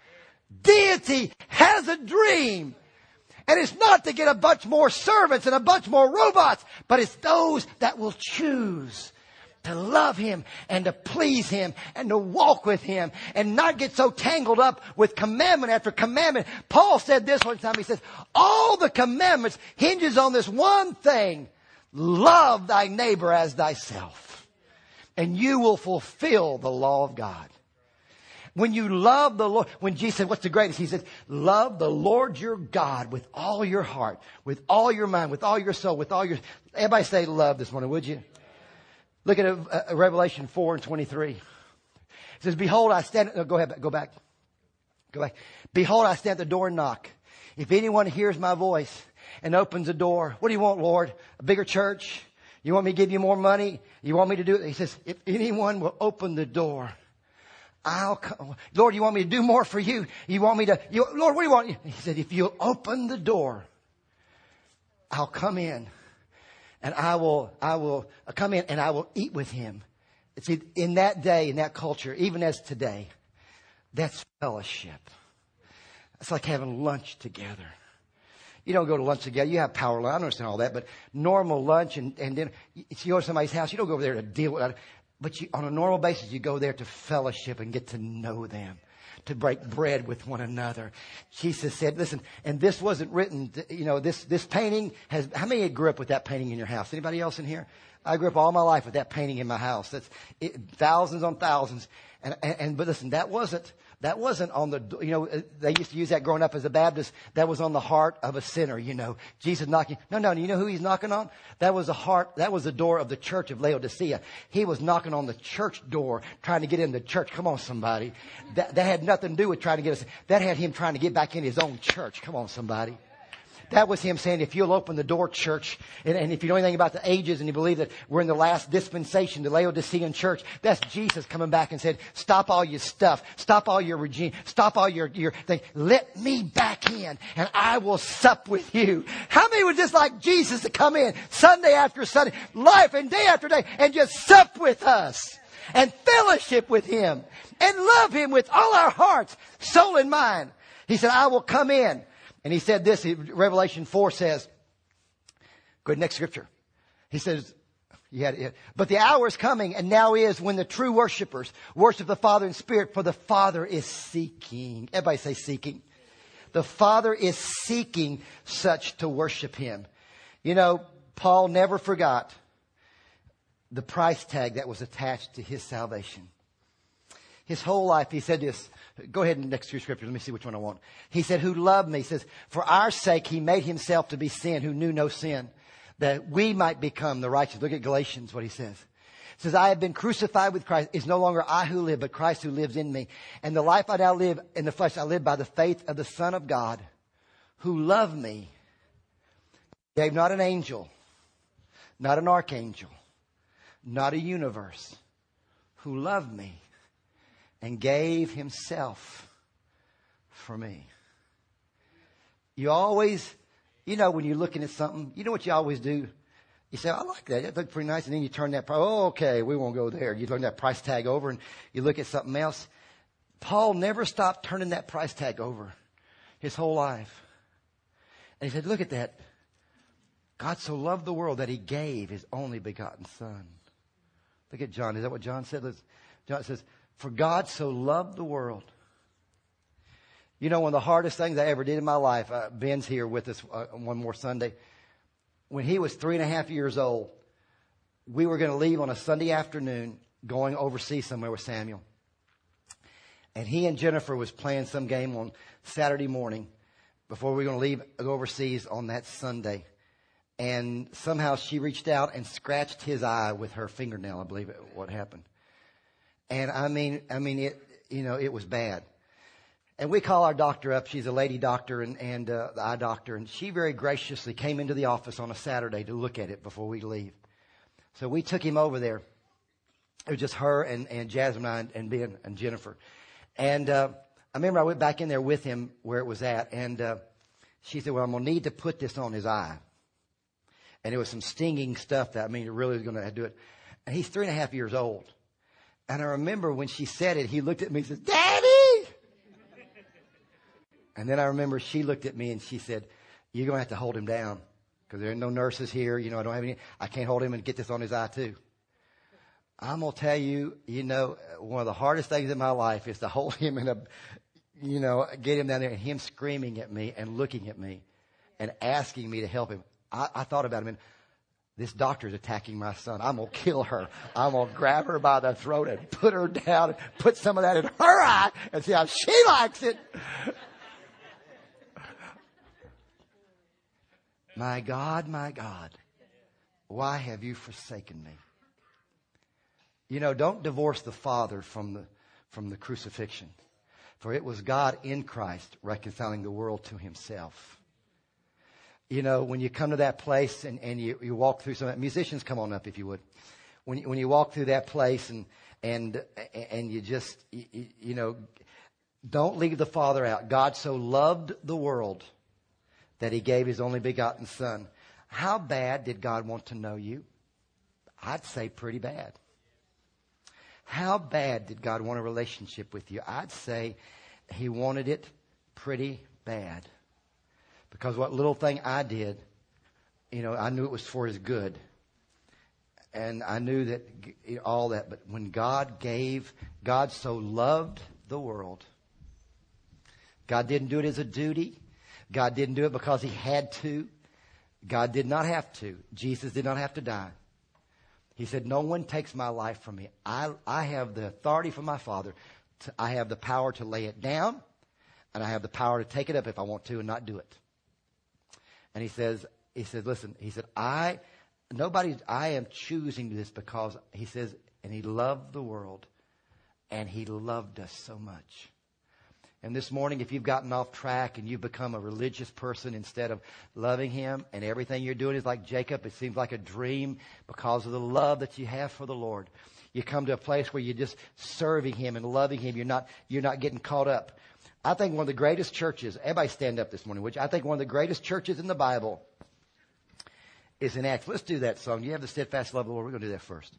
Deity has a dream. And it's not to get a bunch more servants and a bunch more robots, but it's those that will choose to love Him and to please Him and to walk with Him and not get so tangled up with commandment after commandment. Paul said this one time. He says, all the commandments hinges on this one thing. Love thy neighbor as thyself. And you will fulfill the law of God. When you love the Lord, when Jesus said, what's the greatest? He said, love the Lord your God with all your heart, with all your mind, with all your soul, with all your... Everybody say love this morning, would you? Look at Revelation 4:23. It says, behold, I stand... No, go ahead, go back. Behold, I stand at the door and knock. If anyone hears my voice and opens the door, what do you want, Lord? A bigger church? You want me to give you more money? You want me to do it? He says, if anyone will open the door, I'll come. Lord, you want me to do more for you? You want me to... Lord, what do you want? He said, if you'll open the door, I'll come in. And I will come in and I will eat with him. See, in that day, in that culture, even as today, that's fellowship. It's like having lunch together. You don't go to lunch together. You have power lunch. I understand all that. But normal lunch and dinner, you go to somebody's house, you don't go over there to deal with it. But on a normal basis, you go there to fellowship and get to know them, to break bread with one another. Jesus said, listen, and this wasn't written, this painting has, how many grew up with that painting in your house? Anybody else in here? I grew up all my life with that painting in my house. That's thousands on thousands. But listen, that wasn't on the, they used to use that growing up as a Baptist. That was on the heart of a sinner, Jesus knocking. No, you know who He's knocking on? That was the door of the church of Laodicea. He was knocking on the church door, trying to get in the church. Come on, somebody. That had nothing to do with trying to get us. That had Him trying to get back in His own church. Come on, somebody. That was Him saying, if you'll open the door, church, and if you know anything about the ages and you believe that we're in the last dispensation, the Laodicean church, that's Jesus coming back and said, stop all your stuff, stop all your regime, stop all your thing. Let me back in and I will sup with you. How many would just like Jesus to come in Sunday after Sunday, life and day after day, and just sup with us and fellowship with Him and love Him with all our hearts, soul, and mind? He said, I will come in. And He said this, Revelation 4 says, go ahead, next scripture. He says, but the hour is coming and now is when the true worshipers worship the Father in spirit, for the Father is seeking. Everybody say seeking. The Father is seeking such to worship Him. Paul never forgot the price tag that was attached to his salvation. His whole life, he said this. Go ahead and next few scriptures. Let me see which one I want. He said, who loved me. He says, for our sake, He made Himself to be sin who knew no sin, that we might become the righteous. Look at Galatians, what he says. He says, I have been crucified with Christ. It's no longer I who live, but Christ who lives in me. And the life I now live in the flesh, I live by the faith of the Son of God, who loved me, gave not an angel, not an archangel, not a universe, who loved me and gave Himself for me. You always, when you're looking at something, you know what you always do? You say, I like that. That looks pretty nice. And then you turn that, okay, we won't go there. You turn that price tag over and you look at something else. Paul never stopped turning that price tag over his whole life. And he said, look at that. God so loved the world that He gave His only begotten Son. Look at John. Is that what John said? John says, for God so loved the world. One of the hardest things I ever did in my life, Ben's here with us one more Sunday. When he was 3.5 years old, we were going to leave on a Sunday afternoon going overseas somewhere with Samuel. And he and Jennifer was playing some game on Saturday morning before we were going to leave go overseas on that Sunday. And somehow she reached out and scratched his eye with her fingernail, I believe what happened. And I mean, it was bad. And we call our doctor up. She's a lady doctor and the eye doctor. And she very graciously came into the office on a Saturday to look at it before we leave. So we took him over there. It was just her and Jasmine and Ben and Jennifer. And I remember I went back in there with him where it was at. And she said, well, I'm going to need to put this on his eye. And it was some stinging stuff that, it really was going to do it. And he's 3.5 years old. And I remember when she said it, he looked at me and said, Daddy! And then I remember she looked at me and she said, you're going to have to hold him down because there are no nurses here. I don't have any. I can't hold him and get this on his eye too. I'm going to tell you, one of the hardest things in my life is to hold him get him down there and him screaming at me and looking at me and asking me to help him. I thought about him and this doctor's attacking my son. I'm going to kill her. I'm going to grab her by the throat and put her down and put some of that in her eye and see how she likes it. My God, why have you forsaken me? Don't divorce the Father from the crucifixion. For it was God in Christ reconciling the world to himself. When you come to that place and you walk through some of that, musicians, come on up if you would. When you walk through that place and you just, don't leave the Father out. God so loved the world that he gave his only begotten Son. How bad did God want to know you? I'd say pretty bad. How bad did God want a relationship with you? I'd say he wanted it pretty bad. Because what little thing I did, I knew it was for his good. And I knew that all that. But when God so loved the world. God didn't do it as a duty. God didn't do it because he had to. God did not have to. Jesus did not have to die. He said, no one takes my life from me. I have the authority from my Father. I have the power to lay it down. And I have the power to take it up if I want to and not do it. And he says, listen, I am choosing this because he says, and he loved the world and he loved us so much. And this morning, if you've gotten off track and you've become a religious person instead of loving him and everything you're doing is like Jacob, it seems like a dream because of the love that you have for the Lord. You come to a place where you're just serving him and loving him. You're not getting caught up. I think one of the greatest churches, everybody stand up this morning, I think one of the greatest churches in the Bible is in Acts. Let's do that song. You have the steadfast love of the Lord. We're going to do that first.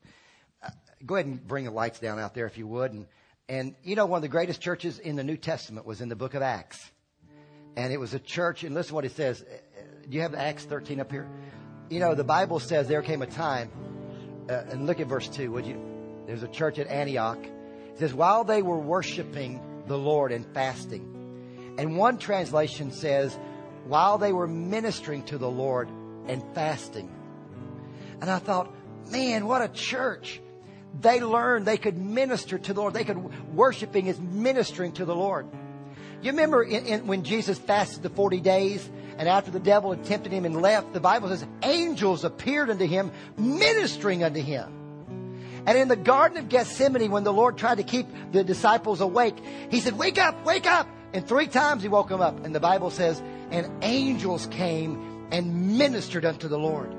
Go ahead and bring the lights down out there if you would. And one of the greatest churches in the New Testament was in the book of Acts. And it was a church, and listen to what it says. Do you have Acts 13 up here? The Bible says there came a time, and look at verse 2, would you? There's a church at Antioch. It says, while they were worshiping the Lord and fasting. And one translation says, while they were ministering to the Lord and fasting. And I thought, man, what a church. They learned they could minister to the Lord. Worshiping is ministering to the Lord. You remember when Jesus fasted the 40 days and after the devil had tempted him and left, the Bible says angels appeared unto him, ministering unto him. And in the Garden of Gethsemane, when the Lord tried to keep the disciples awake, he said, wake up, wake up. And 3 times he woke them up. And the Bible says, and angels came and ministered unto the Lord.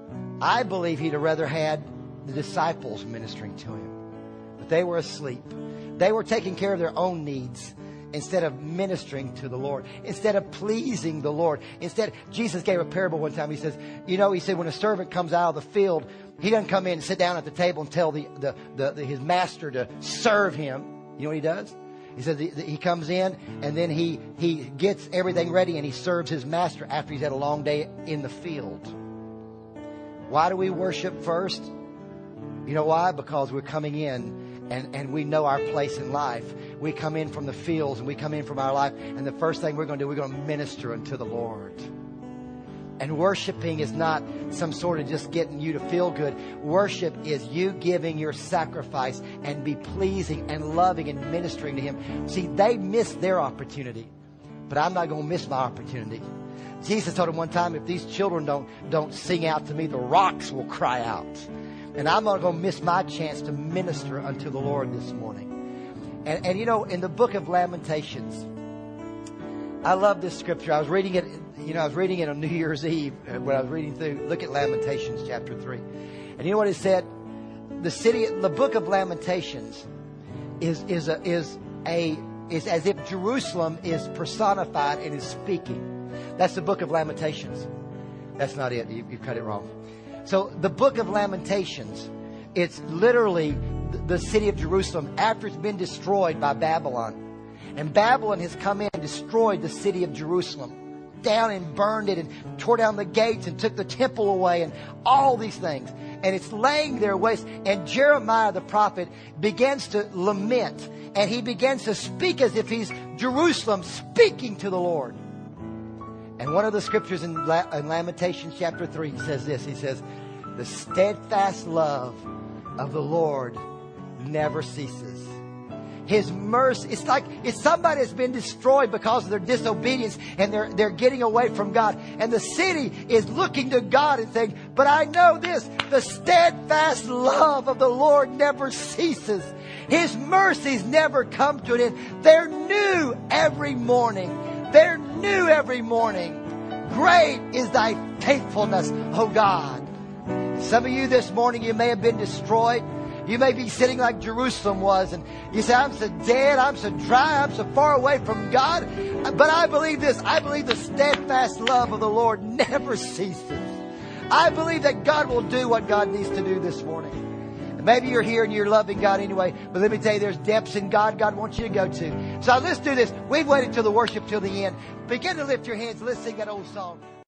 I believe he'd have rather had the disciples ministering to him. But they were asleep. They were taking care of their own needs instead of ministering to the Lord, instead of pleasing the Lord. Jesus gave a parable one time. He says, he said, when a servant comes out of the field, he doesn't come in and sit down at the table and tell his master to serve him. You know what he does? He says he comes in and then he gets everything ready and he serves his master after he's had a long day in the field. Why do we worship first? You know why? Because we're coming in and we know our place in life. We come in from the fields and we come in from our life. And the first thing we're going to do, we're going to minister unto the Lord. And worshiping is not some sort of just getting you to feel good. Worship is you giving your sacrifice and be pleasing and loving and ministering to him. See, they missed their opportunity, but I'm not going to miss my opportunity. Jesus told him one time, if these children don't sing out to me, the rocks will cry out. And I'm not going to miss my chance to minister unto the Lord this morning. And in the book of Lamentations, I love this scripture. I was reading it, I was reading it on New Year's Eve when I was reading through. Look at Lamentations chapter 3. And you know what it said? The book of Lamentations is as if Jerusalem is personified and is speaking. That's the book of Lamentations. That's not it. You cut it wrong. So the book of Lamentations, it's literally the city of Jerusalem after it's been destroyed by Babylon. And Babylon has come in and destroyed the city of Jerusalem. Down and burned it and tore down the gates and took the temple away and all these things. And it's laying there waste. And Jeremiah the prophet begins to lament. And he begins to speak as if he's Jerusalem speaking to the Lord. And one of the scriptures in Lamentations chapter 3 says this. He says, the steadfast love of the Lord never ceases. His mercy, it's like it's somebody that's been destroyed because of their disobedience and they're getting away from God. And the city is looking to God and saying, but I know this, the steadfast love of the Lord never ceases. His mercies never come to an end. They're new every morning. They're new every morning. Great is thy faithfulness, O God. Some of you this morning, you may have been destroyed. You may be sitting like Jerusalem was, and you say, I'm so dead, I'm so dry, I'm so far away from God. But I believe this. I believe the steadfast love of the Lord never ceases. I believe that God will do what God needs to do this morning. And maybe you're here and you're loving God anyway, but let me tell you, there's depths in God wants you to go to. So let's do this. We've waited till the worship till the end. Begin to lift your hands. Let's sing that old song.